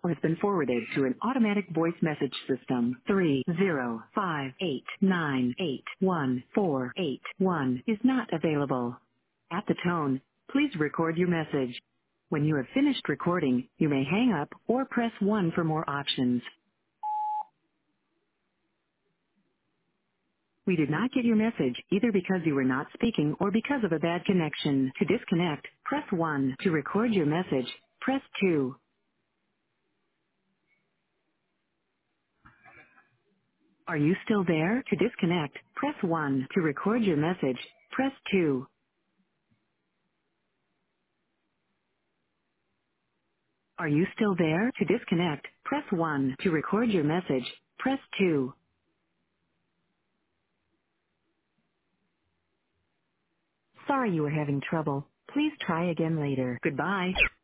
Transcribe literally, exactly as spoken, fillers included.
has been forwarded to an automatic voice message system. three zero five eight nine eight one four eight one is not available. At the tone, please record your message. When you have finished recording, you may hang up or press one for more options. We did not get your message either because you were not speaking or because of a bad connection. To disconnect, press one. To record your message, press two. Are you still there? To disconnect, press one. To record your message, press two. Are you still there? To disconnect, press one. To record your message, press two. Sorry you were having trouble. Please try again later. Goodbye.